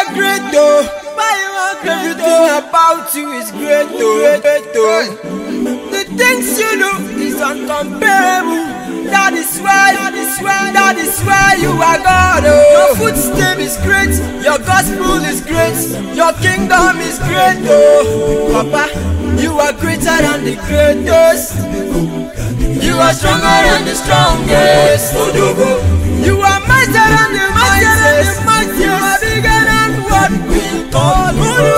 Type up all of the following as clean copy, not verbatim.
are great though. Everything about you is great though. The things you do is uncomparable. That is why you are God. Oh. Your footstep is great. Your gospel is great. Your kingdom is great. Oh, Papa, you are greater than the greatest. You are stronger than the strongest. You are mightier than the mightiest. You are bigger than what we thought.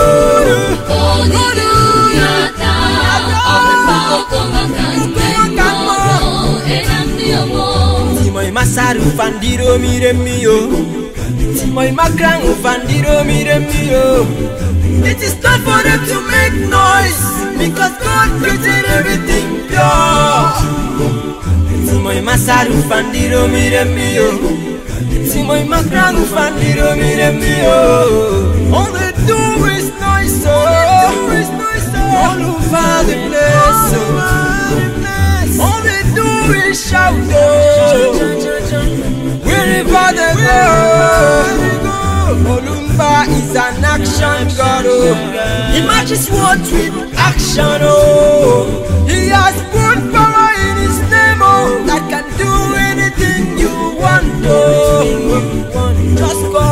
Timoy masaru fandiro mire mio. Timoy makrang fandiro mire mio. It is not for them to make noise, because God created everything pure. Timoy masaru fandiro mire mio. Timoy makrang fandiro mire mio. All they do is noise, all over the place. All they do is shout, wherever they go. Olumba is an action God. He matches words with action. He has put power in his name that can do anything you want. Just go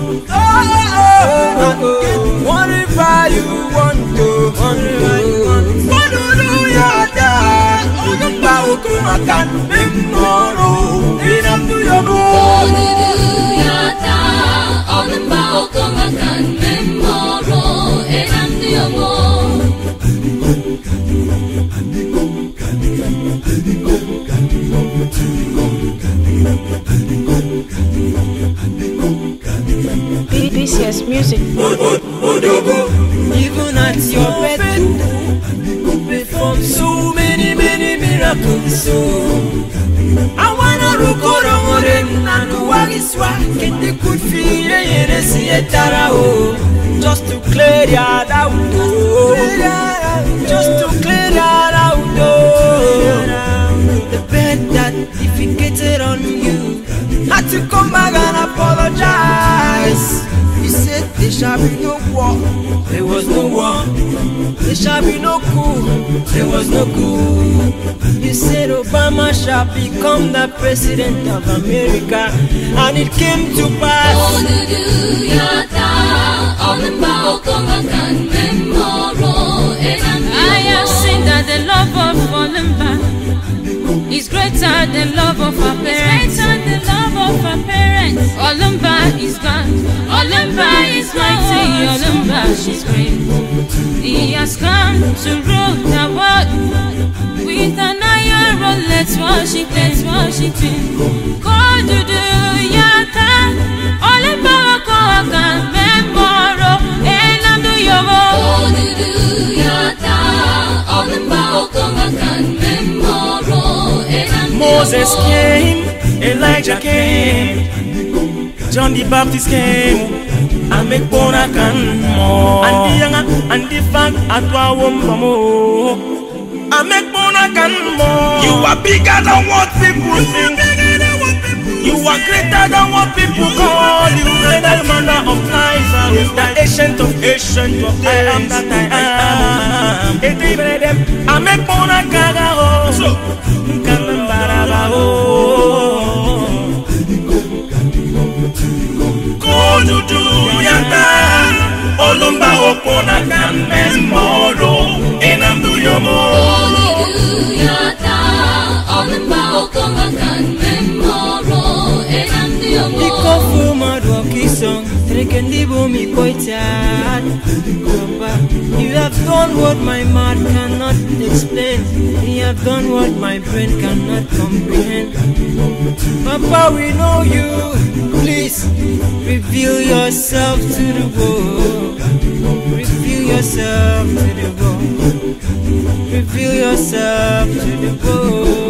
whatever you want to. Makan memoro inam tu yomo BCS Music. Even at your bed perform so many miracles. So I wanna rukoro moren and wagiswa kete could feel just to clear that out. Just to clear that out. The bed that defecated on you had to come back and apologize. He said there shall be no war. There was no war. There shall be no coup. There was no coup. He said Obama shall become the president of America, and it came to pass. I have seen that the love of Olumba is greater than love of our parents. Olumba is God. Olumba is mighty. Olumba is great. He has come to rule the world with an iron rod. Let's worship Him. God do yata. Olumba waka memoro enam do yomo. God do yata. Olumba waka memoro enam. Moses came, Elijah came, John the Baptist came, and make bonakan mo. And the young and the fat atwa wombamo. And make bonakan mo. You are bigger than what people think. You are greater than what people call you. The mother of life, the ancient of days. I am that I am. I make bonakan so. Olumba opona kan memoro enam du yomo. Olumba opona kan memoro enam du yomo. Ikofu madwa kisong trekendibo mi koitan. Papa, you have done what my mouth cannot explain. You have done what my brain cannot comprehend. Papa, we know you. Please reveal yourself to the world. Reveal yourself to the world. Reveal yourself to the world.